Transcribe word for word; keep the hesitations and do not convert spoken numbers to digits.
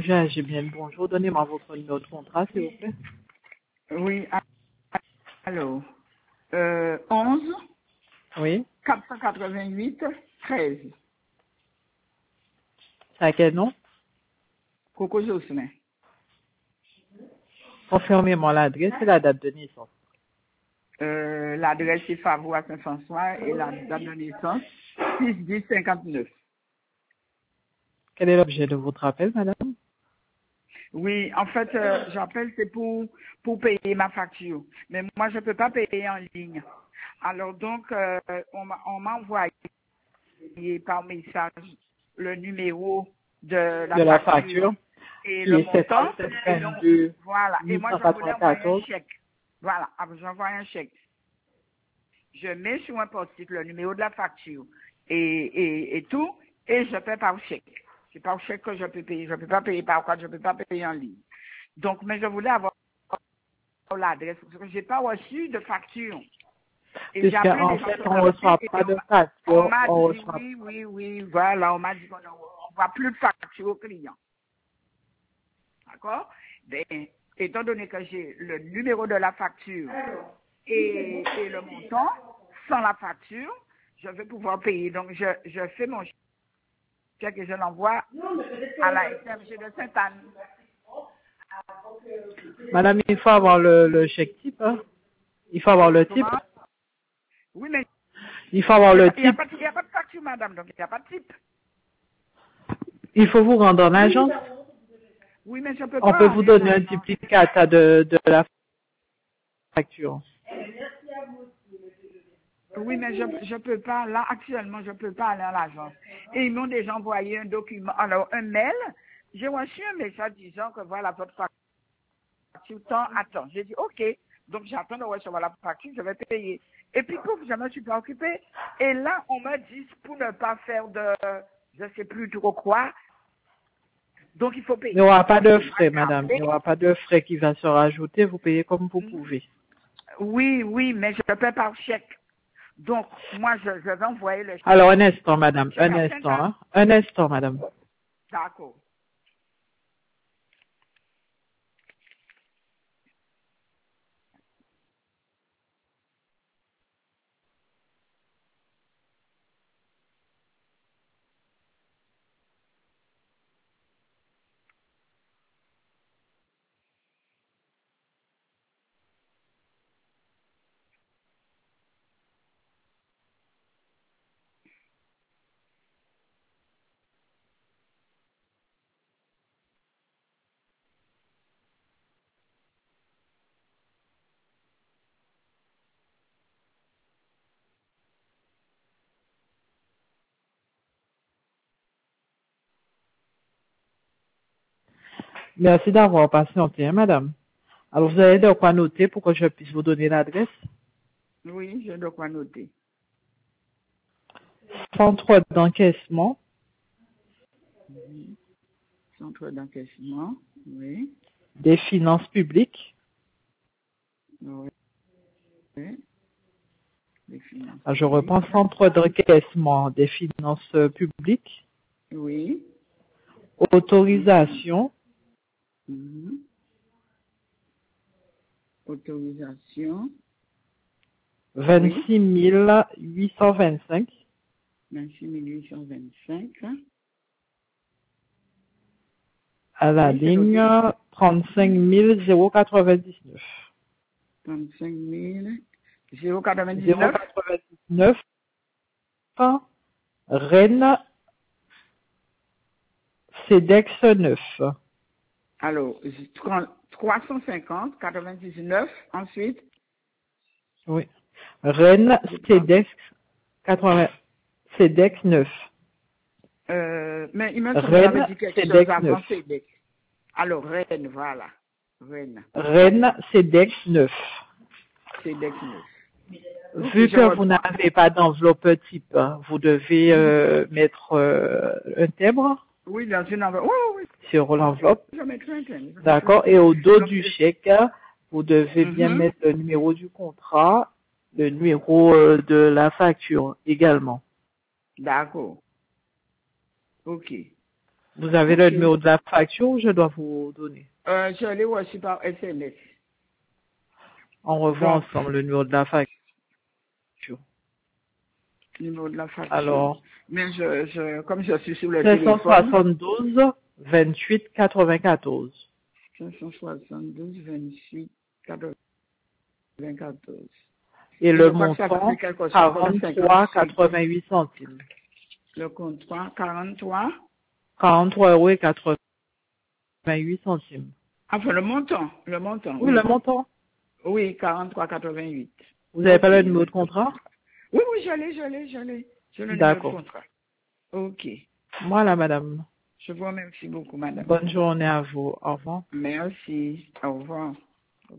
J'ai j'ai bien le bonjour. Donnez-moi votre numéro de contrat, s'il vous plaît. Oui, allô. Euh, onze, Oui. quatre cent quatre-vingt-huit, treize. C'est à quel nom? Coco Jocelyn. Confirmez-moi l'adresse et la date de naissance. Euh, l'adresse est Favreau à Saint-François et la date de naissance, six dix cinquante-neuf. Quel est l'objet de votre appel, madame? Oui, en fait, euh, j'appelle, c'est pour, pour payer ma facture. Mais moi, je ne peux pas payer en ligne. Alors donc, euh, on m'a on m'a envoyé par message le numéro de la De la facture facture, et qui le est montant. sept cent Et donc, cinquante-deux voilà. Et huit moi, cent je voulais envoyer un quatre-vingt-quatorze. chèque. Voilà. Alors, j'envoie un chèque. Je mets sur un post-it le numéro de la facture et, et, et tout, et je paie par chèque. C'est par chèque que je peux payer. Je ne peux pas payer par quoi, je ne peux pas payer en ligne. Donc, mais je voulais avoir l'adresse, parce que je n'ai pas reçu de facture. Et j'ai appelé Puisqu'en les gens fait, ce on ne matin reçoit et pas on de m'a on facture, m'a on dit reçoit. oui, oui, oui, voilà, on m'a dit qu'on ne voit plus de facture au client. D'accord? Ben, étant donné que j'ai le numéro de la facture et, et le montant, sans la facture, je vais pouvoir payer. Donc, je, je fais mon chèque et je l'envoie à la S M G de Sainte-Anne. Madame, il faut avoir le, le chèque type, hein? Il faut avoir le type. Comment? Oui, mais Il faut avoir il le n'y a, type. pas- il y a pas de facture, madame, donc il n'y a pas de type. Il faut vous rendre en agence. Oui, mais je ne peux On pas peut vous aller en donner un agence. duplicata de, de la facture. Oui, mais je ne peux pas, là, actuellement, je ne peux pas aller à l'agence. Et ils m'ont déjà envoyé un document, alors un mail. J'ai reçu un message disant que voilà, votre facture, temps, attends. J'ai dit, OK. Donc, j'attends de recevoir la facture, je vais payer. Et puis, pouf, je me suis pas occupée. Et là, on me dit, pour ne pas faire de, je ne sais plus trop quoi, donc il faut Il n'y payer. aura pas de Et moi, frais, j'ai madame. Il appelé. n'y aura pas de frais qui va se rajouter. Vous payez comme vous pouvez. Oui, oui, mais je paie par chèque. Donc, moi, je, je vais envoyer le Alors, un instant, madame. chèque Un à instant, Sainte-Anne. hein. Un instant, madame. D'accord. Merci d'avoir patienté, hein, madame. Alors, vous avez de quoi noter pour que je puisse vous donner l'adresse. Oui, je dois quoi noter. Centre d'encaissement Mhm. Centre d'encaissement, oui. des finances publiques. Oui. Oui. Les finances Alors, je reprends publiques. centre d'encaissement des finances publiques. Oui. Autorisation Mhm. Autorisation. Oui. vingt-six mille huit cent vingt-cinq vingt-six mille huit cent vingt-cinq. à la Oui, c'est ligne noté. trente-cinq mille quatre-vingt-dix-neuf. trente-cinq mille zéro quatre-vingt-dix-neuf. quatre-vingt-dix-neuf Rennes CEDEX neuf. Alors, trois cent cinquante, quatre-vingt-dix-neuf. Ensuite, Oui. Rennes j'ai pas. CEDEX quatre-vingts CEDEX neuf. Euh, mais il me semble que j'avais Rennes dit quelque chose CEDEX neuf. avant C D. Alors, Rennes, voilà. Rennes. Rennes CEDEX neuf. C D neuf. Ok, Vu je que vous reprends. n'avez pas d'enveloppe type, hein, vous devez euh, mettre euh, un timbre Oui, dans une enveloppe. Oui, oui, sur l'enveloppe. oui. Je mettrai un thème. Je mettrai un D'accord. Et thème. au dos Donc, du euh, chèque, vous devez bien mhm. mettre le numéro du contrat, le numéro euh, de la facture également. D'accord. Ok. Vous avez Ok. le numéro de la facture ou je dois vous donner? Euh, je l'ai reçu par S M S. On revoit Donc, ensemble le numéro de la facture. numéro de la facture. Alors, Mais je, je, comme je suis sur le cinq cent téléphone, soixante-douze vingt-huit quatre-vingt-quatorze. cinq cent soixante-douze vingt-huit quatre-vingt-quatorze. Et Et le je crois que ça montant, fait quelque chose comme quarante-trois cinquante-cinq. quatre-vingt-huit centimes. Le contrat, quarante-trois. quarante-trois euros et quatre-vingt-huit centimes. Enfin, le montant, le montant, Oui, le oui. montant. Oui, quarante-trois quatre-vingt-huit. Vous n'avez Ok. pas le numéro de contrat? Oui, oui, je l'ai, je l'ai, je l'ai. J'ai le numéro de D'accord. contrat. Ok. Voilà, madame. Je vous remercie beaucoup, madame. Bonne journée à vous. Au revoir. Merci. Au revoir.